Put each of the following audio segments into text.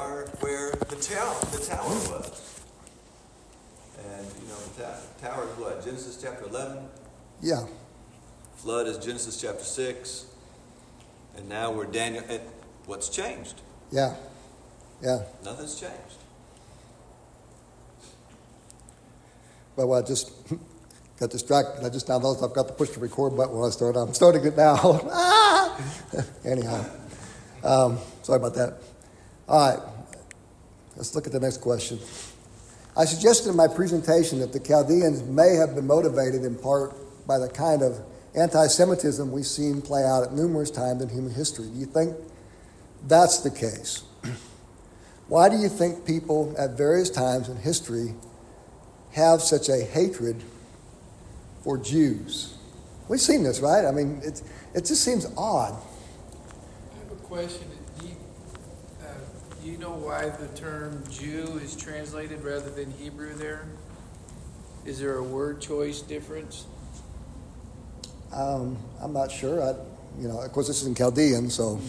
are where the tower was. And, the tower is what? Genesis chapter 11? Yeah. Flood is Genesis chapter 6. And now we're Daniel. What's changed? Yeah. Yeah. Nothing's changed. Well, I just got distracted. I just now noticed I've got to push the record button when I start. I'm starting it now. Anyhow. Sorry about that. All right. Let's look at the next question. I suggested in my presentation that the Chaldeans may have been motivated in part by the kind of anti-Semitism we've seen play out at numerous times in human history. Do you think that's the case? Why do you think people at various times in history have such a hatred for Jews? We've seen this, right? I mean, it just seems odd. I have a question. Do you know why the term Jew is translated rather than Hebrew there? Is there a word choice difference? I'm not sure. Of course, this is in Chaldean, so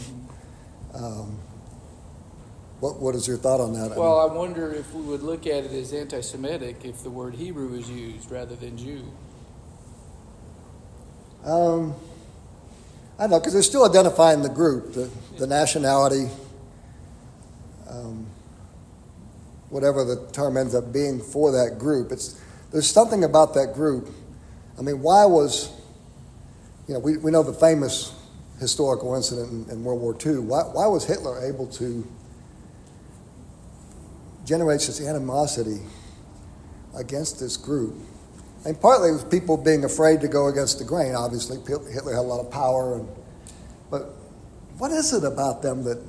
what is your thought on that? Well, I wonder if we would look at it as anti-Semitic if the word Hebrew is used rather than Jew. I don't know, because they're still identifying the group, the nationality, whatever the term ends up being for that group. There's something about that group. I mean, why was, we know the famous historical incident in World War II. Why was Hitler able to generate such animosity against this group? And partly it was people being afraid to go against the grain, obviously. Hitler had a lot of power. But what is it about them that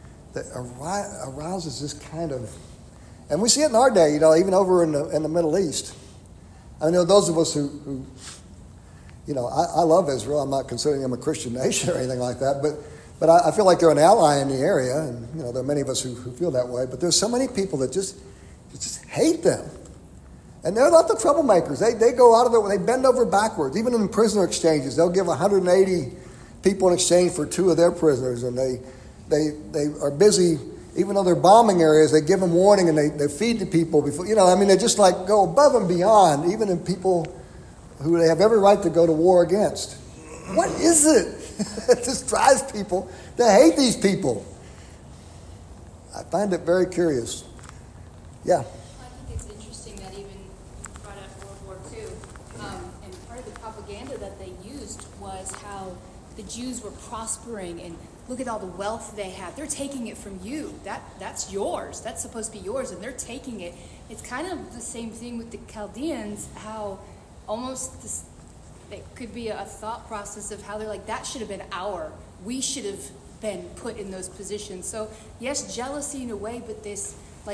arouses this kind of... And we see it in our day, even over in the Middle East. I know those of us who I love Israel. I'm not considering them a Christian nation or anything like that. But I feel like they're an ally in the area. And, there are many of us who feel that way. But there's so many people that just hate them. And they're not the troublemakers. They go out of their way. They bend over backwards. Even in prisoner exchanges, they'll give 180 people in exchange for 2 of their prisoners. And they are busy, even though they're bombing areas, they give them warning and they feed the people before. They just go above and beyond, even in people who they have every right to go to war against. What is it that just drives people to hate these people? I find it very curious. Yeah. I think it's interesting that even brought up World War II, and part of the propaganda that they used was how the Jews were prospering and look at all the wealth they have. They're taking it from you. That's yours. That's supposed to be yours, and they're taking it. It's kind of the same thing with the Chaldeans, how almost it could be a thought process of how they're like, that should have been we should have been put in those positions. So yes, jealousy in a way, but this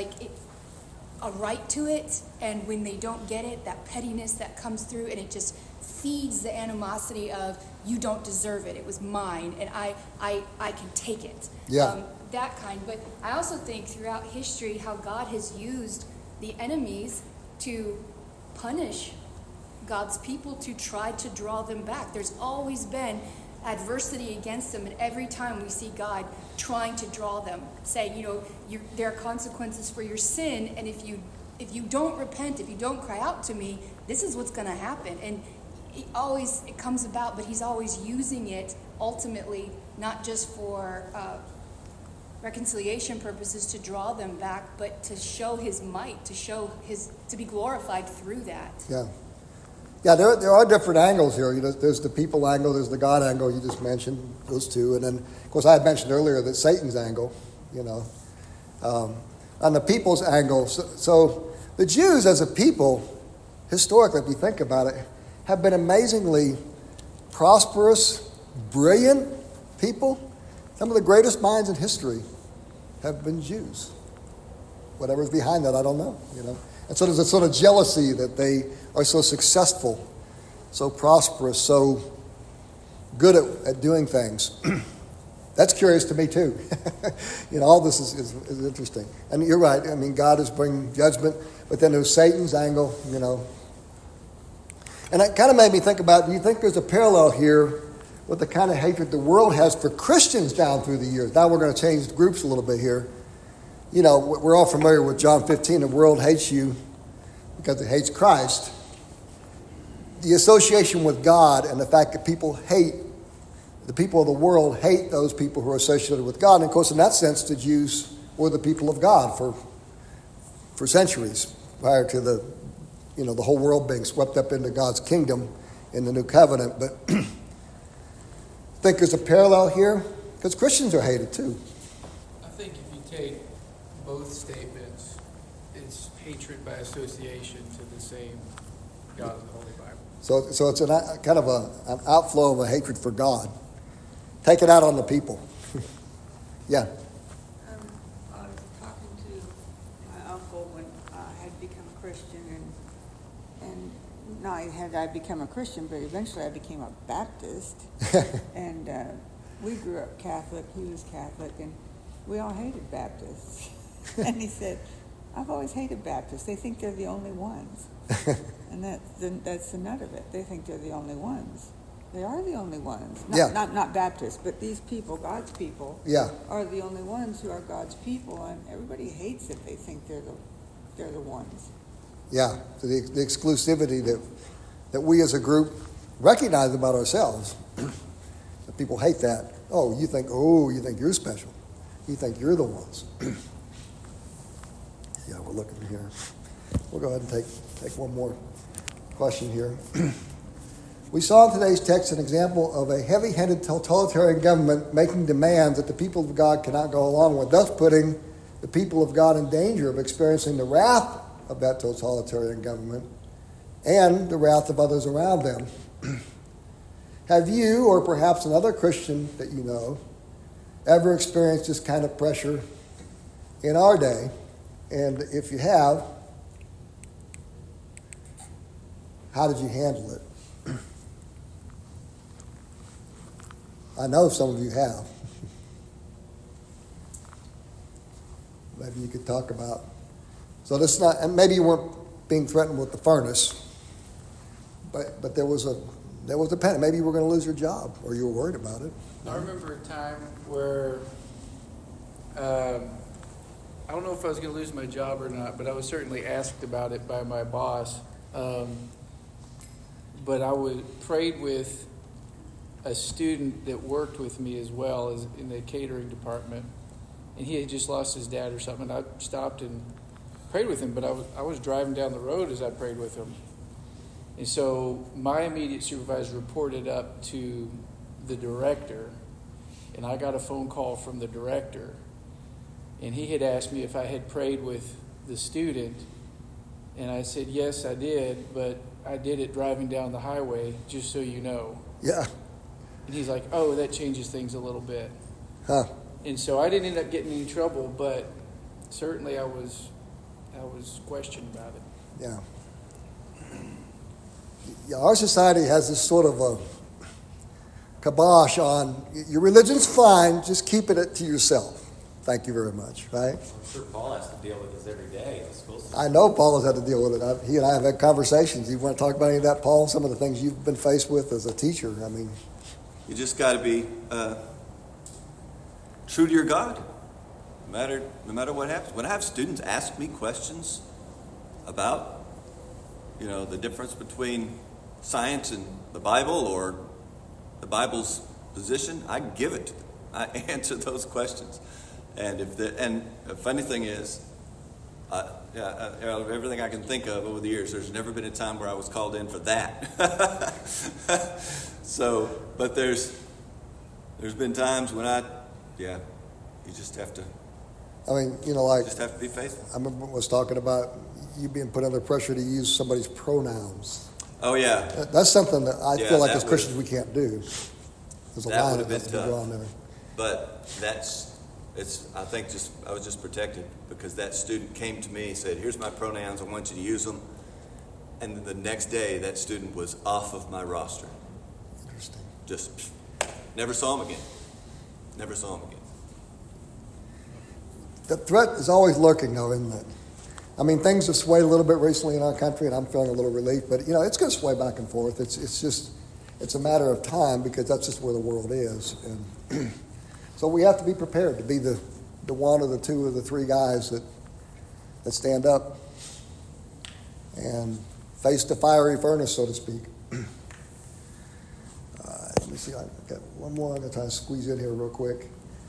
a right to it, and when they don't get it, that pettiness that comes through, and it just feeds the animosity of, you don't deserve it, it was mine, and I can take it. Yeah. That kind. But I also think throughout history how God has used the enemies to punish God's people, to try to draw them back. There's always been adversity against them, and every time we see God trying to draw them, saying, there are consequences for your sin, and if you don't repent, if you don't cry out to me, this is what's going to happen. And it comes about, but he's always using it ultimately not just for reconciliation purposes to draw them back, but to show his might, to be glorified through that. Yeah. Yeah, there are different angles here. There's the people angle, there's the God angle you just mentioned, those two. And then, of course, I had mentioned earlier that Satan's angle, on the people's angle. So the Jews as a people, historically, if you think about it, have been amazingly prosperous, brilliant people. Some of the greatest minds in history have been Jews. Whatever's behind that, I don't know, And so there's a sort of jealousy that they are so successful, so prosperous, so good at doing things. That's curious to me too. All this is interesting. And you're right. I mean, God is bringing judgment, but then there's Satan's angle, And it kind of made me think about, do you think there's a parallel here with the kind of hatred the world has for Christians down through the years? Now we're going to change groups a little bit here. you know, we're all familiar with John 15, the world hates you because it hates Christ. The association with God and the fact that people hate, the people of the world hate those people who are associated with God. And of course, in that sense, the Jews were the people of God for centuries prior to the whole world being swept up into God's kingdom in the new covenant. But I think there's a parallel here because Christians are hated too. I think if you take both statements, it's hatred by association to the same God of the Holy Bible. So it's kind of an outflow of a hatred for God. Take it out on the people. Yeah. I was talking to my uncle when I had become a Christian, and not only had I become a Christian, but eventually I became a Baptist. And we grew up Catholic, he was Catholic, and we all hated Baptists. And he said, I've always hated Baptists. They think they're the only ones. And that's the nut of it. They think they're the only ones. They are the only ones. Not Baptists, but these people, God's people, are the only ones who are God's people, and everybody hates it. They think they're the ones. Yeah, so the exclusivity that we as a group recognize about ourselves. People hate that. You think you're special. You think you're the ones. Yeah, we're looking here. We'll go ahead and take one more question here. We saw in today's text an example of a heavy-handed totalitarian government making demands that the people of God cannot go along with, thus putting the people of God in danger of experiencing the wrath of that totalitarian government and the wrath of others around them. Have you, or perhaps another Christian that you know, ever experienced this kind of pressure in our day? And if you have, how did you handle it? I know some of you have. Maybe you could talk about. So this is not, and maybe you weren't being threatened with the furnace, but there was a panic. Maybe you were going to lose your job, or you were worried about it. I remember a time where I don't know if I was going to lose my job or not, but I was certainly asked about it by my boss. But I prayed with a student that worked with me as well as in the catering department, and he had just lost his dad or something. And I stopped and prayed with him, but I was driving down the road as I prayed with him. And so my immediate supervisor reported up to the director, and I got a phone call from the director, and he had asked me if I had prayed with the student, and I said, yes, I did, but I did it driving down the highway, just so you know. Yeah. And he's like, oh, that changes things a little bit. Huh. And so I didn't end up getting in any trouble, but certainly I was questioned about it. Yeah. Yeah, our society has this sort of a kibosh on, your religion's fine, just keep it to yourself. Thank you very much, right? I'm sure Paul has to deal with this every day in the school system. I know Paul has had to deal with it. He and I have had conversations. You want to talk about any of that, Paul? Some of the things you've been faced with as a teacher. I mean, you just got to be true to your God, no matter what happens. When I have students ask me questions about, the difference between science and the Bible or the Bible's position, I give it to them. I answer those questions. And the funny thing is, out of everything I can think of over the years, there's never been a time where I was called in for that. So, but there's been times when you just have to. I mean, just have to be faithful. I remember was talking about you being put under pressure to use somebody's pronouns. Oh yeah, that's something that I feel like as Christians we can't do. There's a line that has to be drawn there. But I was just protected because that student came to me and said, here's my pronouns, I want you to use them. And the next day, that student was off of my roster. Interesting. Just never saw him again. The threat is always lurking, though, isn't it? I mean, things have swayed a little bit recently in our country, and I'm feeling a little relief. But, it's going to sway back and forth. It's a matter of time because that's just where the world is. And so we have to be prepared to be the the one or the two or the three guys that stand up and face the fiery furnace, so to speak. Let me see, I've got one more I'm going to try to squeeze in here real quick.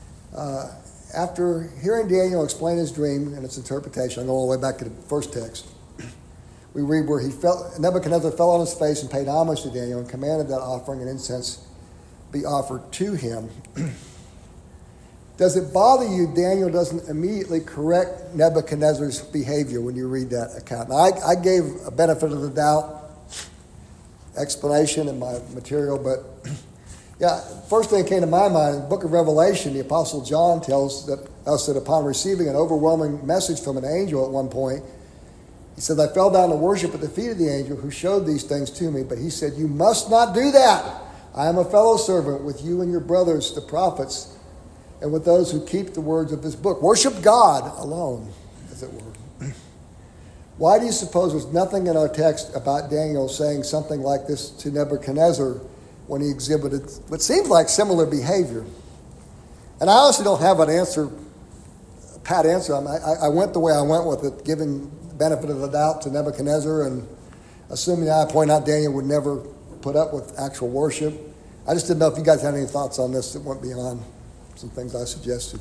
After hearing Daniel explain his dream and its interpretation, I'm going all the way back to the first text. We read where Nebuchadnezzar fell on his face and paid homage to Daniel and commanded that offering and incense be offered to him. Does it bother you Daniel doesn't immediately correct Nebuchadnezzar's behavior when you read that account? Now, I gave a benefit of the doubt explanation in my material, but yeah, first thing that came to my mind, in the book of Revelation, the Apostle John tells us that upon receiving an overwhelming message from an angel at one point, he said, I fell down to worship at the feet of the angel who showed these things to me, but he said, you must not do that. I am a fellow servant with you and your brothers, the prophets, and with those who keep the words of this book. Worship God alone, as it were. Why do you suppose there's nothing in our text about Daniel saying something like this to Nebuchadnezzar when he exhibited what seemed like similar behavior? And I honestly don't have an answer, a pat answer. I went the way I went with it, giving benefit of the doubt to Nebuchadnezzar and assuming that I point out Daniel would never put up with actual worship. I just didn't know if you guys had any thoughts on this that went beyond some things I suggested.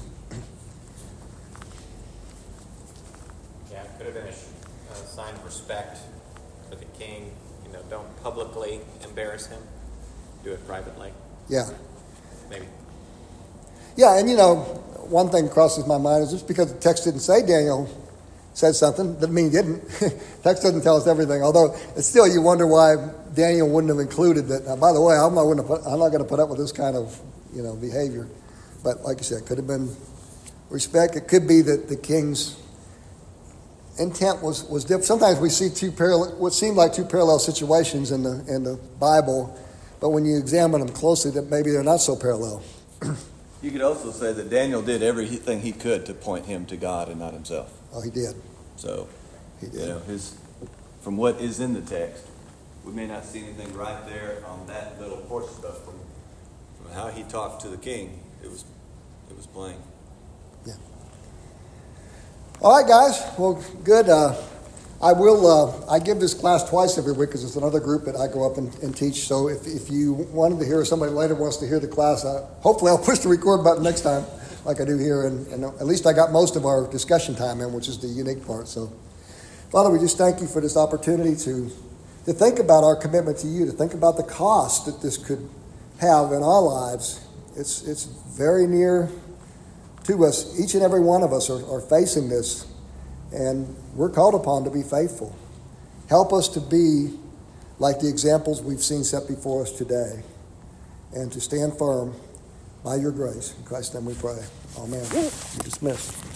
Yeah, it could have been a sign of respect for the king. Don't publicly embarrass him. Do it privately. Yeah. Maybe. Yeah, and one thing crosses my mind is just because the text didn't say Daniel said something, doesn't mean he didn't. Text doesn't tell us everything, although it's still you wonder why Daniel wouldn't have included that. Now, by the way, I'm not going to put up with this kind of behavior. But like you said, it could have been respect. It could be that the king's intent was different. Sometimes we see what seem like two parallel situations in the Bible, but when you examine them closely, that maybe they're not so parallel. You could also say that Daniel did everything he could to point him to God and not himself. Oh, he did. So, He did. from what is in the text, we may not see anything right there on that little portion, but from how he talked to the king, it was plain. Yeah. All right, guys. Well, good. I give this class twice every week because it's another group that I go up and teach. So if you wanted to hear, somebody later wants to hear the class, hopefully I'll push the record button next time like I do here. And at least I got most of our discussion time in, which is the unique part. So, Father, we just thank you for this opportunity to think about our commitment to you, to think about the cost that this could have in our lives. It's very near to us. Each and every one of us are facing this, and we're called upon to be faithful. Help us to be like the examples we've seen set before us today, and to stand firm by your grace. In Christ's name we pray. Amen. You're dismissed.